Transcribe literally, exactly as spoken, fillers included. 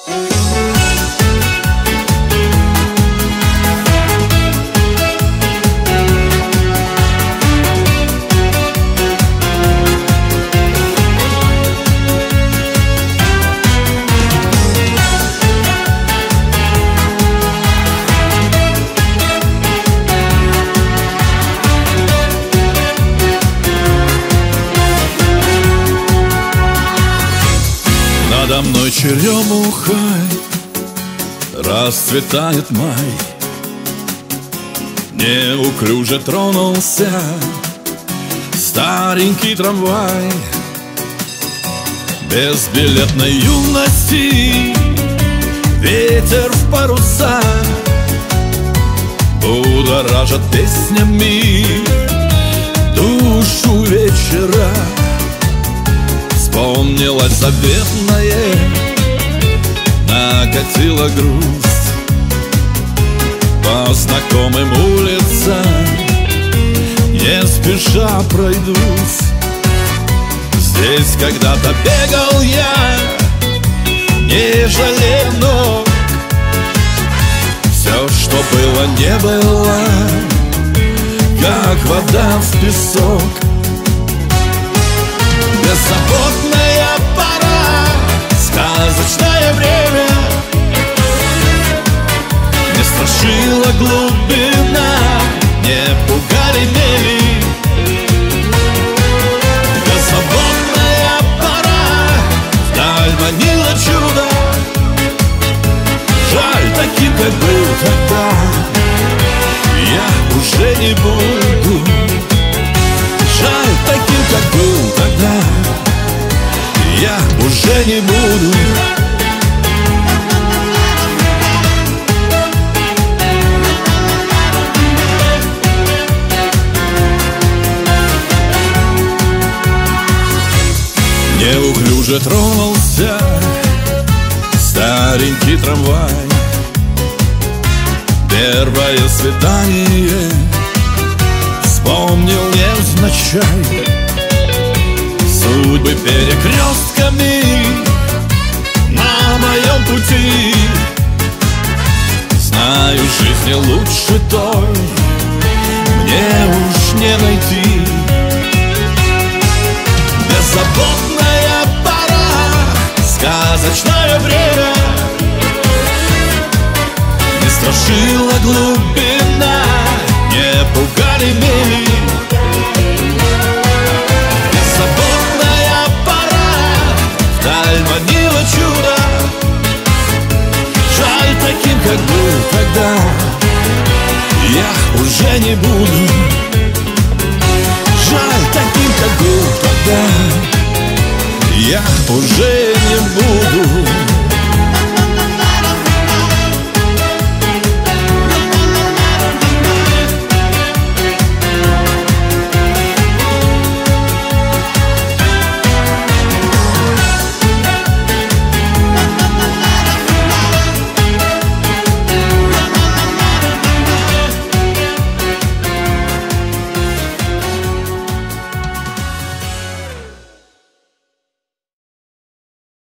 Надо мной черемухой расцветает май. Неуклюже тронулся старенький трамвай. Безбилетной юности ветер в паруса будоражит песнями душу вечера. Вспомнилась заветное, накатила грусть. По знакомым улицам не спеша пройдусь. Здесь когда-то бегал я, не жалея ног. Все, что было, не было, как вода в песок. Беззаботная пора, сказочное время, не страшила глубина, не пугали мели. Беззаботная пора, вдаль манила чудо. Жаль, таким, как был тогда, я уже не буду. Жаль, таким, как был тогда, я уже не буду. Неуклюже тронулся старенький трамвай. Первое свидание вспомнил невзначай. Судьбы перекрестками на моем пути. Знаю, жизни лучше той мне уж не найти. Беззаботная пора, сказочное время, не страшила глубина, не пугали мели. Беззаботная пора, вдаль манила чудо. Жаль, таким, как был тогда, я уже не буду. Жаль, таким, как был тогда, я уже не буду.